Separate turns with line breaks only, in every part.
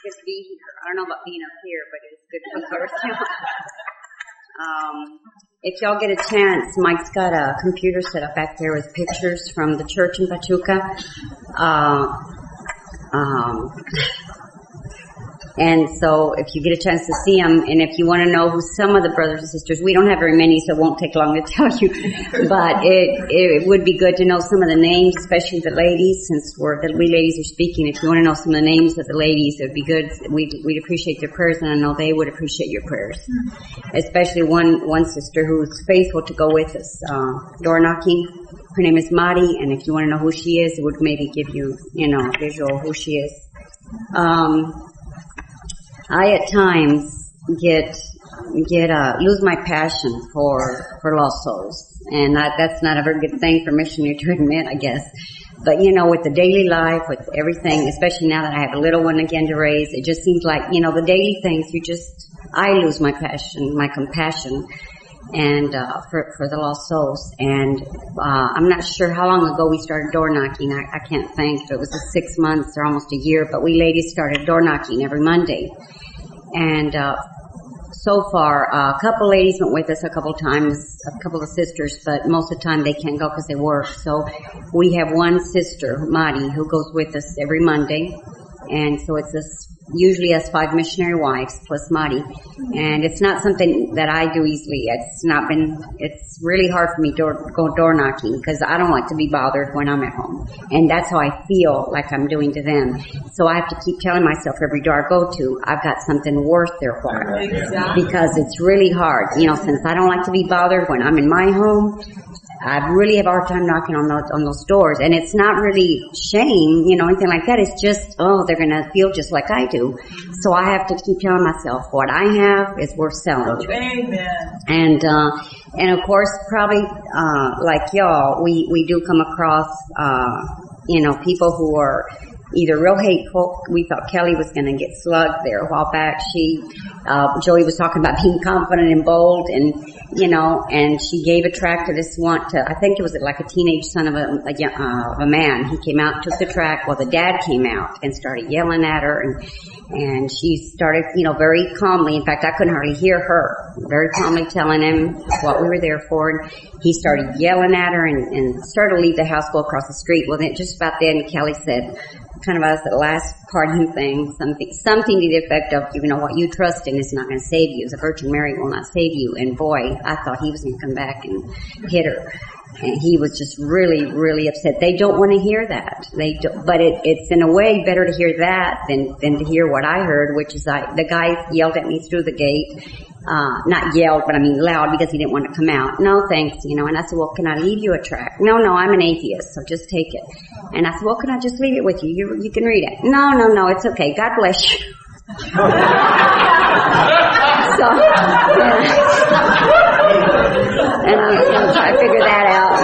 good to be here. I don't know about being up here, but it's good to be here. If y'all get a chance, Mike's got a computer set up back there with pictures from the church in Pachuca. And so if you get a chance to see them, and if you want to know who some of the brothers and sisters, we don't have very many, so it won't take long to tell you, but it would be good to know some of the names, especially the ladies, since we ladies are speaking. If you want to know some of the names of the ladies, it would be good. We'd appreciate their prayers, and I know they would appreciate your prayers. Especially one sister who's faithful to go with us, door knocking. Her name is Mari, and if you want to know who she is, it would maybe give you, a visual who she is. I at times lose my passion for lost souls, and that's not a very good thing for missionary to admit, I guess. But with the daily life, with everything, especially now that I have a little one again to raise, it just seems like the daily things. I lose my passion, my compassion, and for the lost souls. And I'm not sure how long ago we started door knocking. I can't think if it was 6 months or almost a year, but we ladies started door knocking every Monday. And so far, a couple ladies went with us a couple times, a couple of sisters, but most of the time they can't go because they work. So we have one sister, Mari, who goes with us every Monday. And so it's usually us 5 missionary wives plus Mari. And it's not something that I do easily. It's really hard for me to go door knocking because I don't like to be bothered when I'm at home. And that's how I feel like I'm doing to them. So I have to keep telling myself every door I go to, I've got something worth their while. Exactly. Because it's really hard. Since I don't like to be bothered when I'm in my home, I really have a hard time knocking on those doors. And it's not really shame, anything like that. It's just, they're going to feel just like I do. So I have to keep telling myself what I have is worth selling. Amen. And of course, probably, like y'all, we do come across, people who are either real hateful. We thought Kelly was going to get slugged there a while back. Joey was talking about being confident and bold, and she gave a tract to this I think it was like a teenage son of a man. He came out, took the tract. Well, the dad came out and started yelling at her, and she started, very calmly. In fact, I couldn't hardly hear her. Very calmly telling him what we were there for. And he started yelling at her and started to leave the house, go across the street. Well, then just about then, Kelly said, kind of as the last parting thing, something to the effect of, what you trust in is not going to save you. The Virgin Mary will not save you. And boy, I thought he was going to come back and hit her. And he was just really, really upset. They don't want to hear that. But it's in a way better to hear that than to hear what I heard, which is the guy yelled at me through the gate. Not yelled, but I mean loud because he didn't want to come out. No, thanks, And I said, well, can I leave you a tract? No, I'm an atheist, so just take it. And I said, well, can I just leave it with you? You can read it. No, it's okay. God bless you. And I figured that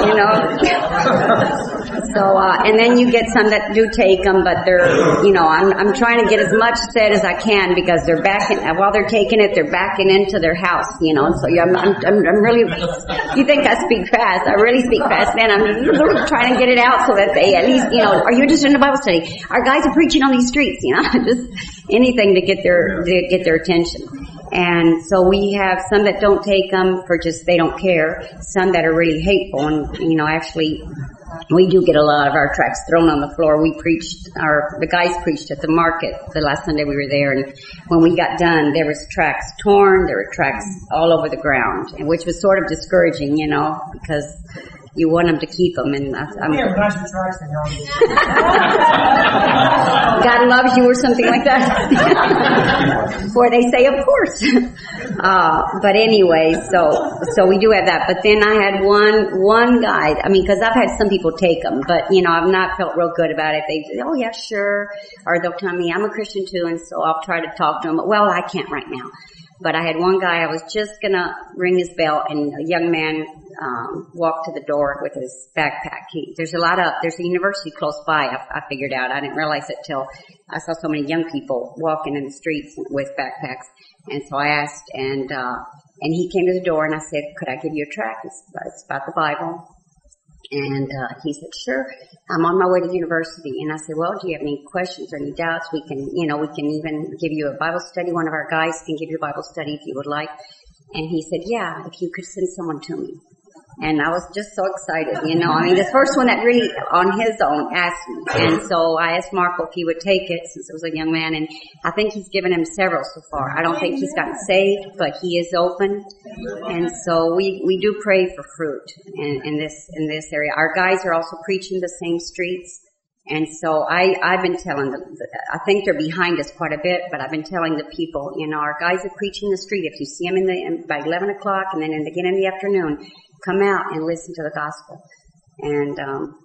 out, So, and then you get some that do take them, but they're, I'm trying to get as much said as I can because they're while they're taking it, they're backing into their house, So I'm really, you think I speak fast. I really speak fast, man. I'm trying to get it out so that they at least, are you interested in the Bible study? Our guys are preaching on these streets, just anything to get their attention. And so we have some that don't take them for just they don't care, some that are really hateful, and actually we do get a lot of our tracts thrown on the floor. The guys preached at the market the last Sunday we were there, and when we got done, there was tracts torn, there were tracts all over the ground, which was sort of discouraging, because you want them to keep them, and God loves you or something like that. Or they say, of course. But anyway, so we do have that. But then I had one guy, because I've had some people take them, but I've not felt real good about it. They say, oh yeah, sure. Or they'll tell me, I'm a Christian too, and so I'll try to talk to them. Well, I can't right now. But I had one guy, I was just gonna ring his bell, and a young man walked to the door with his backpack. There's a university close by, I figured out. I didn't realize it till I saw so many young people walking in the streets with backpacks. And so I asked, and he came to the door, and I said, could I give you a tract? It's about the Bible. And he said, sure, I'm on my way to university. And I said, well, do you have any questions or any doubts? We can even give you a Bible study. One of our guys can give you a Bible study if you would like. And he said, yeah, if you could send someone to me. And I was just so excited, the first one that really on his own asked me. And so I asked Marco if he would take it since it was a young man, and I think he's given him several so far. I don't think he's gotten saved, but he is open. And so we do pray for fruit in this area. Our guys are also preaching the same streets. And so I've been telling them, I think they're behind us quite a bit, but I've been telling the people, our guys are preaching the street. If you see them by 11 o'clock and then again in the afternoon, come out and listen to the gospel. And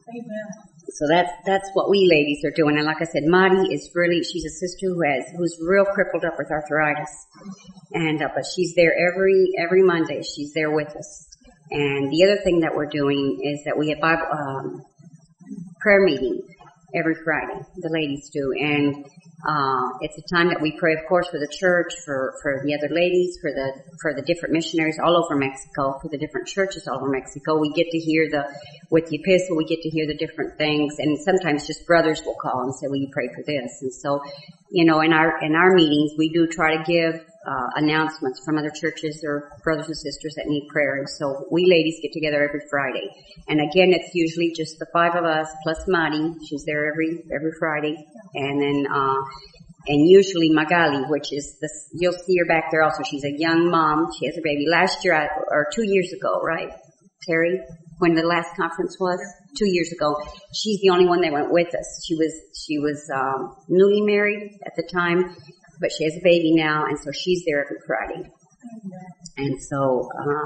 so that's what we ladies are doing. And like I said, Madi is she's a sister who's real crippled up with arthritis. And but she's there every Monday. She's there with us. And the other thing that we're doing is that we have Bible prayer meeting every Friday. The ladies do. And it's a time that we pray, of course, for the church, for the other ladies, for the different missionaries all over Mexico, for the different churches all over Mexico. We get to hear with the epistle, we get to hear the different things, and sometimes just brothers will call and say, will you pray for this? And so, in our meetings, we do try to give announcements from other churches or brothers and sisters that need prayer. And so we ladies get together every Friday. And again, it's usually just the five of us plus Madi. She's there every Friday. And then, and usually Magali, which is you'll see her back there also. She's a young mom. She has a baby. Last year, or 2 years ago, right, Terry? When the last conference was? 2 years ago. She's the only one that went with us. She was newly married at the time, but she has a baby now, and so she's there every Friday. And so,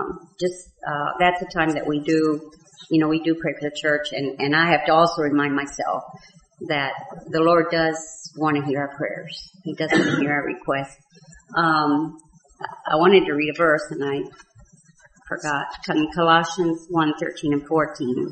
that's a time that we do, we do pray for the church, and I have to also remind myself that the Lord does want to hear our prayers. He does want to hear our requests. I wanted to read a verse, and I forgot. In Colossians 1:13 and 14.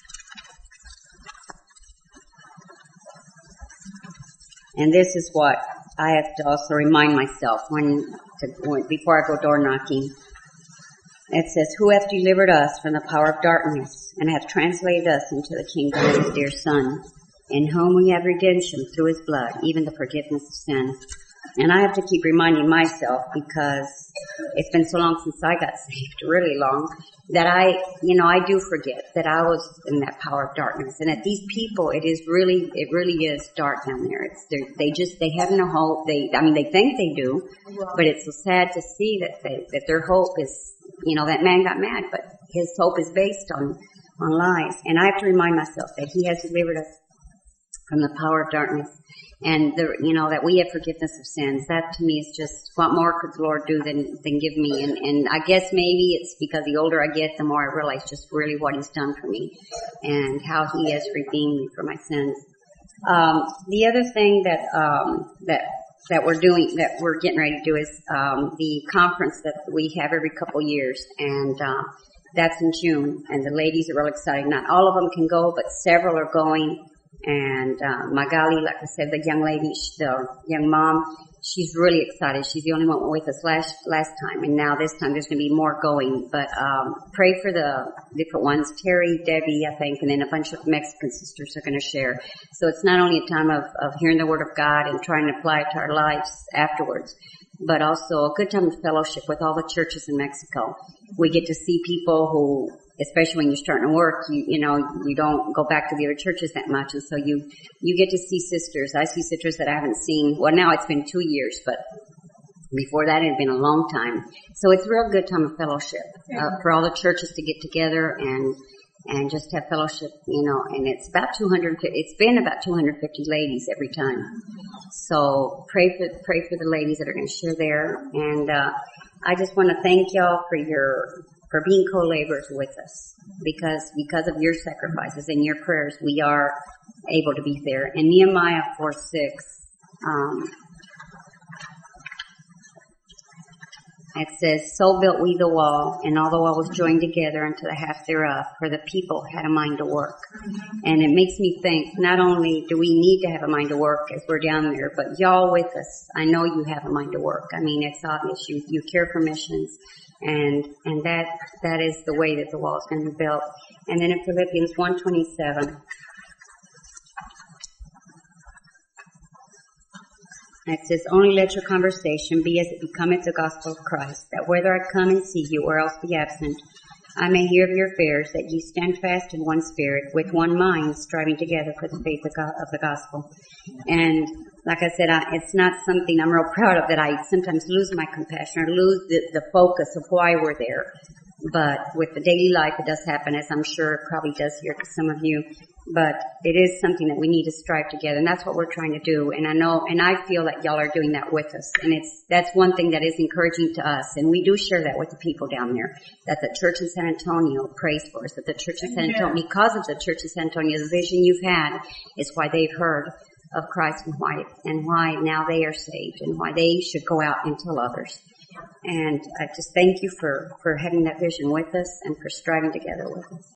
And this is what I have to also remind myself before I go door knocking. It says, who hath delivered us from the power of darkness and hath translated us into the kingdom of his dear Son, in whom we have redemption through his blood, even the forgiveness of sins. And I have to keep reminding myself, because it's been so long since I got saved, really long, that I do forget that I was in that power of darkness. And that these people, it really is dark down there. They have no hope. They think they do, but it's so sad to see that their hope is, that man got mad, but his hope is based on lies. And I have to remind myself that he has delivered us from the power of darkness, and that we have forgiveness of sins. That to me is just, what more could the Lord do than give me? And I guess maybe it's because the older I get, the more I realize just really what he's done for me and how he has redeemed me for my sins. The other thing that we're doing, that we're getting ready to do, is the conference that we have every couple years, and that's in June, and the ladies are real excited. Not all of them can go, but several are going. And Magali, like I said, the young lady, the young mom, she's really excited. She's the only one with us last time, and now this time there's going to be more going. But pray for the different ones. Terry, Debbie, I think, and then a bunch of Mexican sisters are going to share. So it's not only a time of hearing the Word of God and trying to apply it to our lives afterwards, but also a good time of fellowship with all the churches in Mexico. We get to see people who, especially when you're starting to work, you don't go back to the other churches that much, and so you get to see sisters. I see sisters that I haven't seen. Well, now it's been 2 years, but before that it had been a long time. So it's a real good time of fellowship for all the churches to get together and just have fellowship, and it's about 250. It's been about 250 ladies every time. So pray for the ladies that are going to share there, and I just want to thank y'all for being co-laborers with us, because of your sacrifices and your prayers, we are able to be there. In Nehemiah 4:6, It says, "So built we the wall, and all the wall was joined together unto the half thereof, for the people had a mind to work." And it makes me think, not only do we need to have a mind to work as we're down there, but y'all with us, I know you have a mind to work. I mean, it's obvious. You care for missions, and that is the way that the wall is going to be built. And then in Philippians 1:27, it says, "Only let your conversation be as it becometh the gospel of Christ, that whether I come and see you or else be absent, I may hear of your affairs, that ye stand fast in one spirit, with one mind, striving together for the faith of the gospel." And like I said, it's not something I'm real proud of, that I sometimes lose my compassion or lose the focus of why we're there. But with the daily life, it does happen, as I'm sure it probably does here to some of you. But it is something that we need to strive together, and that's what we're trying to do. And I know, and I feel that y'all are doing that with us. And that's one thing that is encouraging to us. And we do share that with the people down there, that the church in San Antonio prays for us, that the church in San Antonio, because of the church in San Antonio, the vision you've had is why they've heard of Christ and why now they are saved and why they should go out and tell others. And I just thank you for having that vision with us and for striving together with us.